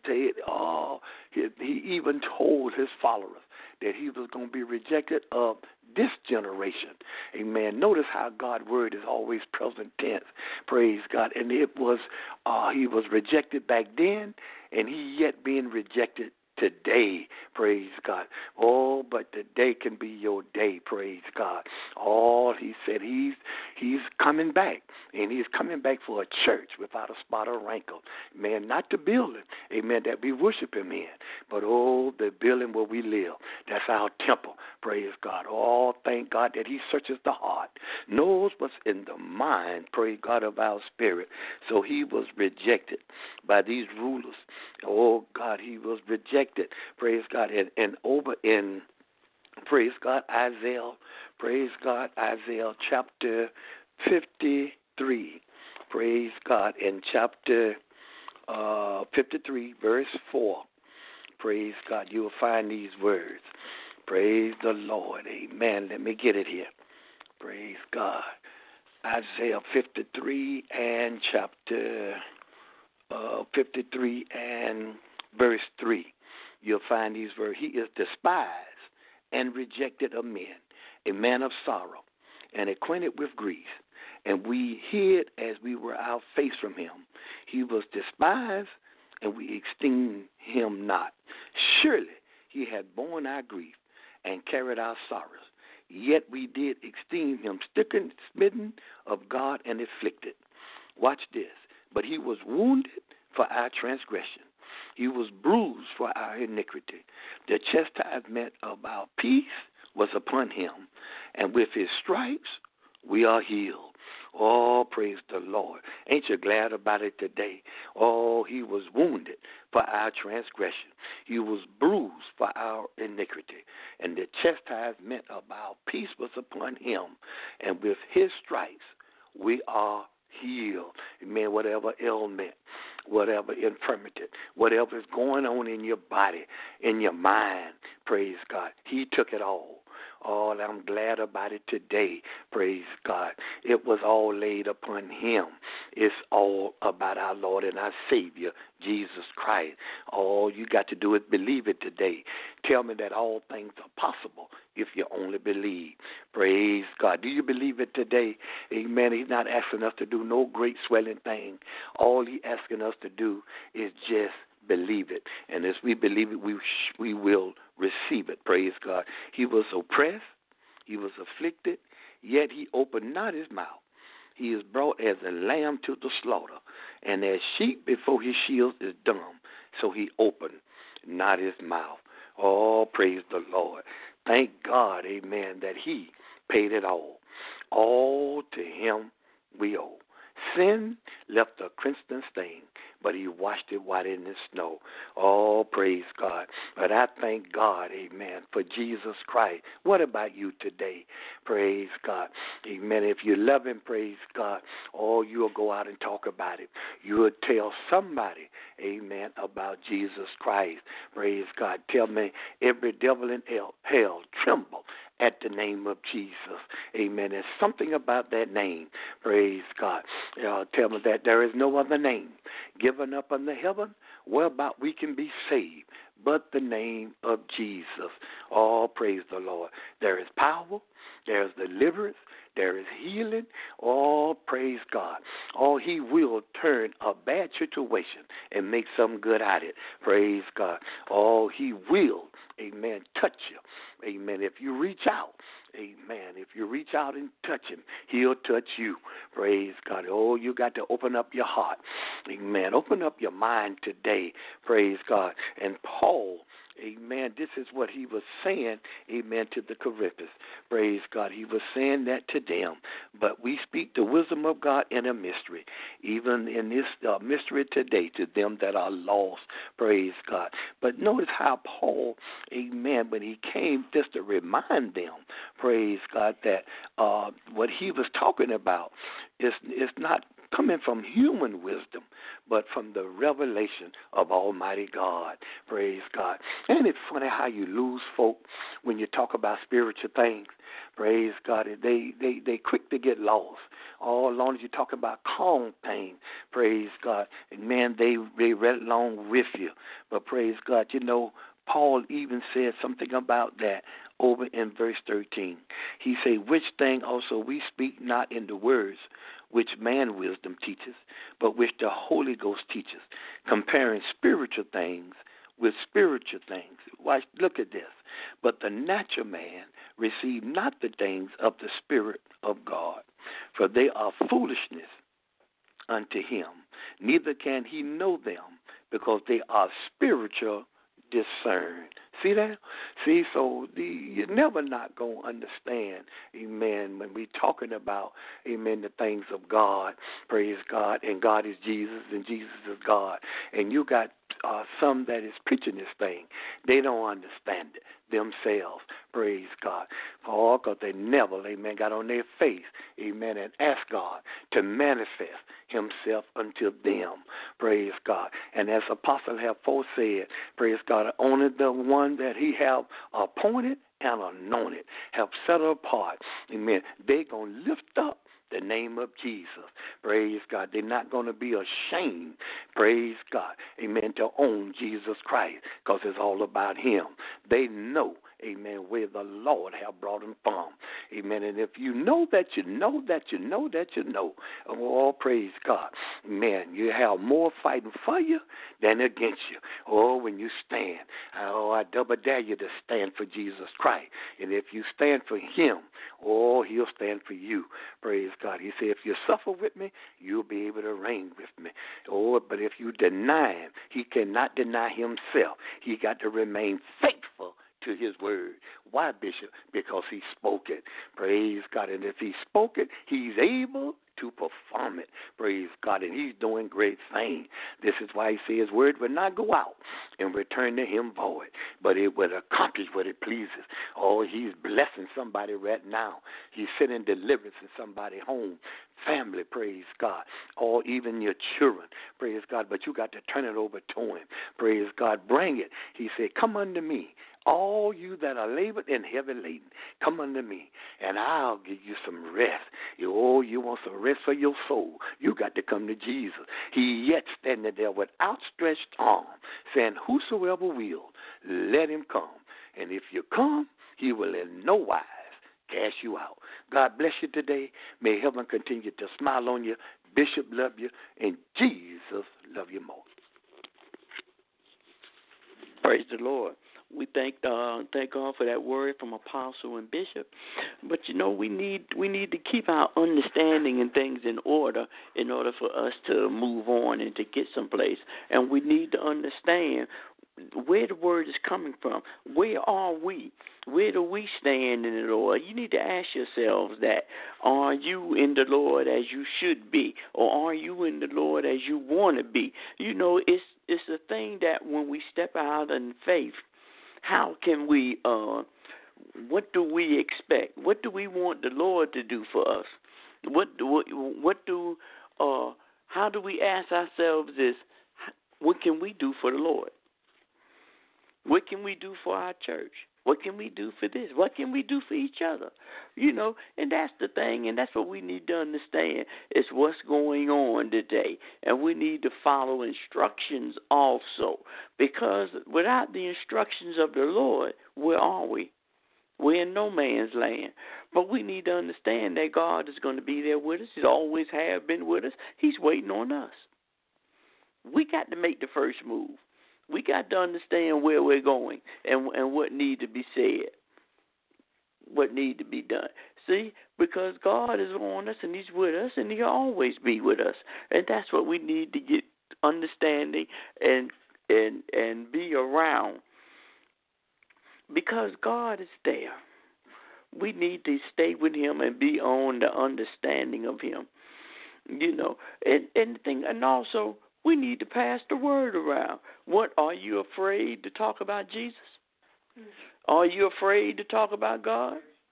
he even told his followers that he was going to be rejected of this generation. Amen. Notice how God's word is always present tense. Praise God. And it was, he was rejected back then, and he yet being rejected today. Praise God. Oh, but today can be your day. Praise God. Oh, he said he's coming back, and he's coming back for a church without a spot or wrinkle. Man, not the building, amen, that we worship him in, but the building where we live. That's our temple. Praise God. Oh, thank God that he searches the heart, knows what's in the mind, praise God, of our spirit. So he was rejected by these rulers. Oh, God, he was rejected. Praise God. And over in, praise God, Isaiah chapter 53. Praise God. In chapter 53, verse 4. Praise God. You will find these words. Praise the Lord. Amen. Let me get it here. Praise God. Isaiah 53 and chapter 53 and verse 3. You'll find these words. He is despised and rejected of men, a man of sorrow, and acquainted with grief. And we hid as we were our face from him. He was despised, and we esteemed him not. Surely he had borne our grief and carried our sorrows. Yet we did esteem him stricken, smitten of God, and afflicted. Watch this. But he was wounded for our transgression. He was bruised for our iniquity. The chastisement of our peace was upon him, and with his stripes we are healed. Oh, praise the Lord. Ain't you glad about it today? Oh, he was wounded for our transgression. He was bruised for our iniquity. And the chastisement of our peace was upon him. And with his stripes we are healed. Amen. Whatever ailment, whatever infirmity, whatever is going on in your body, in your mind, praise God, he took it all. Oh, and I'm glad about it today. Praise God. It was all laid upon him. It's all about our Lord and our Savior, Jesus Christ. All you got to do is believe it today. Tell me that all things are possible if you only believe. Praise God. Do you believe it today? Amen. He's not asking us to do no great swelling thing. All he's asking us to do is just believe it. And as we believe it, we will receive it. Praise God. He was oppressed. He was afflicted. Yet he opened not his mouth. He is brought as a lamb to the slaughter. And as sheep before his shears is dumb, so he opened not his mouth. Oh, praise the Lord. Thank God, amen, that he paid it all. All to him we owe. Sin left a crimson stain, but he washed it white in the snow. Oh, praise God. But I thank God, amen, for Jesus Christ. What about you today? Praise God. Amen. If you love him, praise God, oh, you'll go out and talk about it. You'll tell somebody, amen, about Jesus Christ. Praise God. Tell me, every devil in hell tremble at the name of Jesus. Amen. There's something about that name. Praise God. Tell me that there is no other name given up under heaven whereby we can be saved but the name of Jesus. Oh, praise the Lord. There is power. There is deliverance. There is healing. Oh, praise God. Oh, he will turn a bad situation and make something good out of it. Praise God. Oh, he will, amen, touch you. Amen. If you reach out, amen, if you reach out and touch him, he'll touch you. Praise God. Oh, you got to open up your heart. Amen. Open up your mind today. Praise God. And Paul, amen, this is what he was saying, amen, to the Corinthians. Praise God. He was saying that to them. But we speak the wisdom of God in a mystery, even in this mystery today to them that are lost. Praise God. But notice how Paul, amen, when he came just to remind them, praise God, that what he was talking about is not coming from human wisdom, but from the revelation of Almighty God. Praise God. And it's funny how you lose folk when you talk about spiritual things. Praise God. They quick to get lost. All as long as you talk about calm things, praise God, and man, they right along with you. But praise God, you know, Paul even said something about that over in verse 13. He said, which thing also we speak not in the words which man wisdom teaches, but which the Holy Ghost teaches, comparing spiritual things with spiritual things. Watch, look at this. But the natural man receive not the things of the Spirit of God, for they are foolishness unto him. Neither can he know them, because they are spiritual discerned. See that? See, so you're never not going to understand, amen, when we're talking about, amen, the things of God, praise God, and God is Jesus, and Jesus is God. And you got some that is preaching this thing. They don't understand it themselves, praise God. For because they never, amen, got on their face, amen, and asked God to manifest himself unto them, praise God. And as Apostle have said, praise God, only the one that he have appointed and anointed, have set apart, amen, they going to lift up the name of Jesus. Praise God. They're not going to be ashamed, praise God, amen, to own Jesus Christ, because it's all about him. They know, amen, where the Lord have brought them from. Amen. And if you know that you know that you know that you know, oh, praise God, man, you have more fighting for you than against you. Oh, when you stand, oh, I double dare you to stand for Jesus Christ. And if you stand for him, oh, he'll stand for you. Praise God. He said, if you suffer with me, you'll be able to reign with me. Oh, but if you deny him, he cannot deny himself. He got to remain faithful to his word. Why, Bishop? Because he spoke it. Praise God. And if he spoke it, he's able to perform it. Praise God. And he's doing great things. This is why he says his word will not go out and return to him void, but it will accomplish what it pleases. Oh, he's blessing somebody right now. He's sending deliverance in somebody's home, family, praise God, or even your children, praise God. But you got to turn it over to him. Praise God. Bring it. He said, come unto me, all you that are labored and heavy laden, come unto me, and I'll give you some rest. Oh, you want some rest for your soul? You got to come to Jesus. He yet standing there with outstretched arm, saying, whosoever will, let him come. And if you come, he will in no wise cast you out. God bless you today. May heaven continue to smile on you. Bishop love you, and Jesus love you more. Praise the Lord. We thank God for that word from Apostle and Bishop. But you know, we need to keep our understanding and things in order for us to move on and to get someplace. And we need to understand where the word is coming from. Where are we? Where do we stand in the Lord? You need to ask yourselves that. Are you in the Lord as you should be? Or are you in the Lord as you want to be? You know, it's a thing that when we step out in faith, how can we, what do we expect? What do we want the Lord to do for us? How do we ask ourselves this? What can we do for the Lord? What can we do for our church? What can we do for this? What can we do for each other? You know, and that's the thing, and that's what we need to understand is what's going on today. And we need to follow instructions also, because without the instructions of the Lord, where are we? We're in no man's land. But we need to understand that God is going to be there with us. He always have been with us. He's waiting on us. We got to make the first move. We got to understand where we're going and what need to be said, what need to be done. See, because God is on us and He's with us and He'll always be with us. And that's what we need to get understanding and be around. Because God is there. We need to stay with Him and be on the understanding of Him. You know, and also we need to pass the word around. What, are you afraid to talk about Jesus? Are you afraid to talk about God?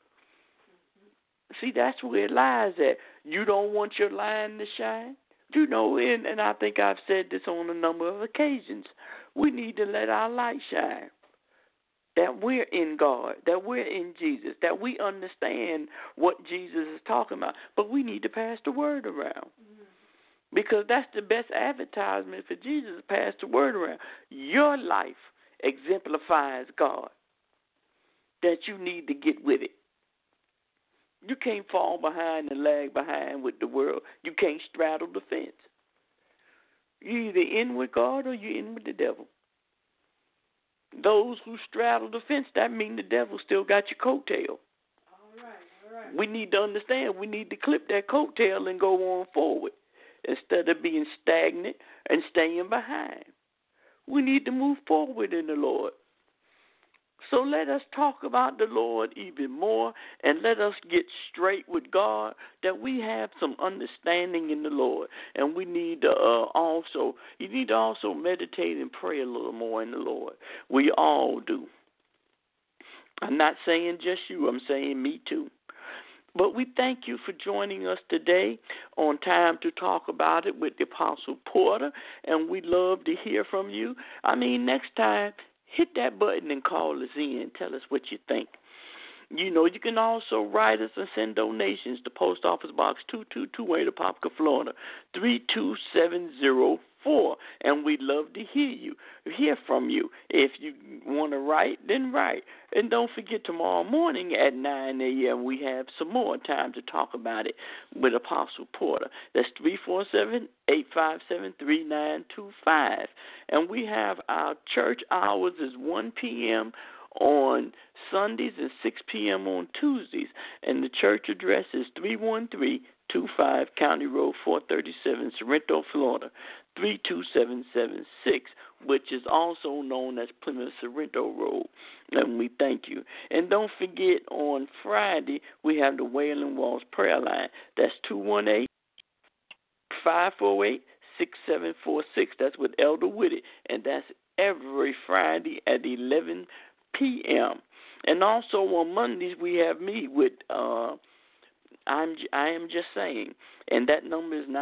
See, that's where it lies at. You don't want your light to shine? You know, and I think I've said this on a number of occasions. We need to let our light shine. That we're in God, that we're in Jesus, that we understand what Jesus is talking about. But we need to pass the word around. Because that's the best advertisement for Jesus, pass the word around. Your life exemplifies God, that you need to get with it. You can't fall behind and lag behind with the world. You can't straddle the fence. You're either in with God or you're in with the devil. Those who straddle the fence, that means the devil still got your coattail. All right. We need to understand, we need to clip that coattail and go on forward instead of being stagnant and staying behind. We need to move forward in the Lord. So let us talk about the Lord even more and let us get straight with God, that we have some understanding in the Lord. And we need to you need to also meditate and pray a little more in the Lord. We all do. I'm not saying just you, I'm saying me too. But we thank you for joining us today on Time to Talk About It with the Apostle Porter, and we'd love to hear from you. I mean, next time, hit that button and call us in. Tell us what you think. You know, you can also write us and send donations to Post Office Box 2228, Apopka, Florida, 32704. And we'd love to hear from you. If you want to write, then write. And don't forget, tomorrow morning at 9 a.m., we have some more Time to Talk About It with Apostle Porter. That's 347-857-3925. And we have our church hours is 1 p.m. on Sundays and 6 p.m. on Tuesdays. And the church address is 31325 County Road 437, Sorrento, Florida, 32776, which is also known as Plymouth Sorrento Road. And we thank you. And don't forget, on Friday, we have the Wailing Walls prayer line. That's 218-548-6746. That's with Elder Whitty. And that's every Friday at 11 p.m. And also on Mondays, we have me with I Am Just Saying. And that number is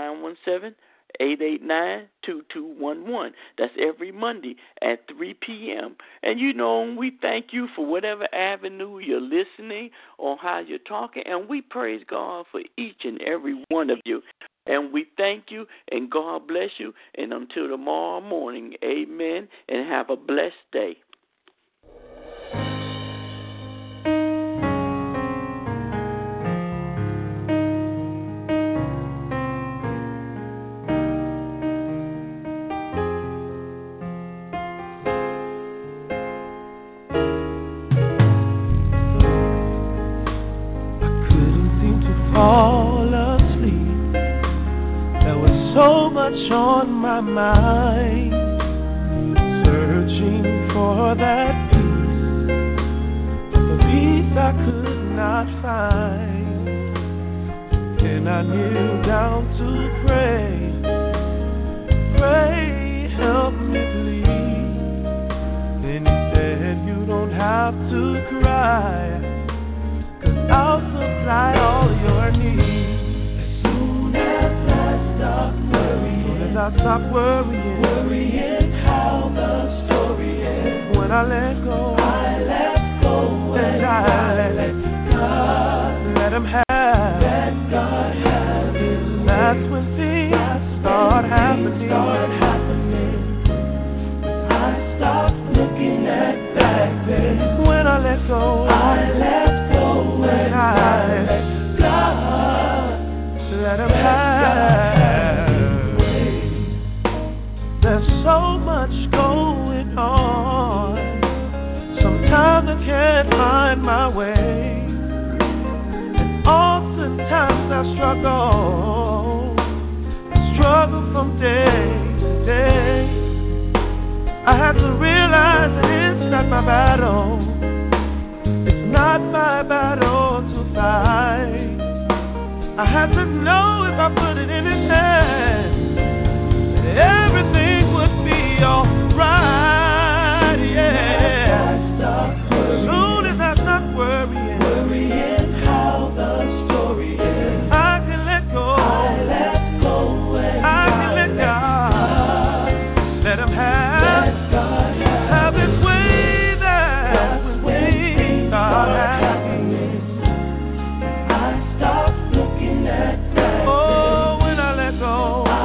917-889-2211. That's every Monday at 3 p.m. And, you know, we thank you for whatever avenue you're listening or how you're talking. And we praise God for each and every one of you. And we thank you, and God bless you. And until tomorrow morning, amen, and have a blessed day. So much on my mind, searching searching for that peace, the peace I could not find. And I kneel down to pray, help me please. Then he said, you don't have to cry, 'cause I'll supply all your needs. As soon as I stop worrying how the story ends. When I let go and I let God, let him have, let God have his way. That's when things start happening. I stop looking at back then. When I let go and I let God, let him have. There's so much going on. Sometimes I can't find my way. And oftentimes I struggle from day to day. I have to realize that it's not my battle. It's not my battle to fight. I have to know if I put it in his hands, everything would be alright, yeah. As soon as I stop worrying how the story ends, I can let go. I can let God. Let him have his way. That's when things start happening. I stop looking at that. Oh, when I let go.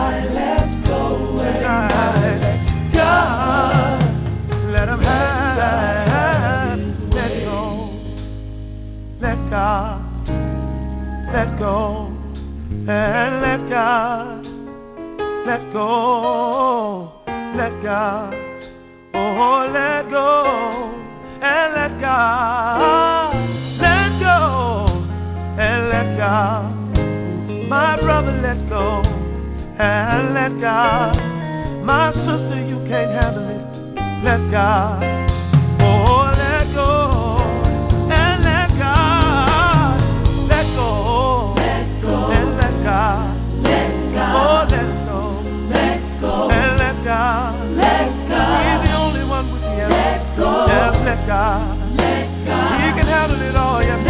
God, let him have, let go, let God, let go, and let God, let go, let God, oh, let go, and let God, let go, and let God, my brother, let go, and let God. My sister, you can't handle it. Let God. Oh, let go. And let God. Let go. And let God. Oh, let go. And let God. He's the only one with the answer. Just let God. He can handle it all. Yes,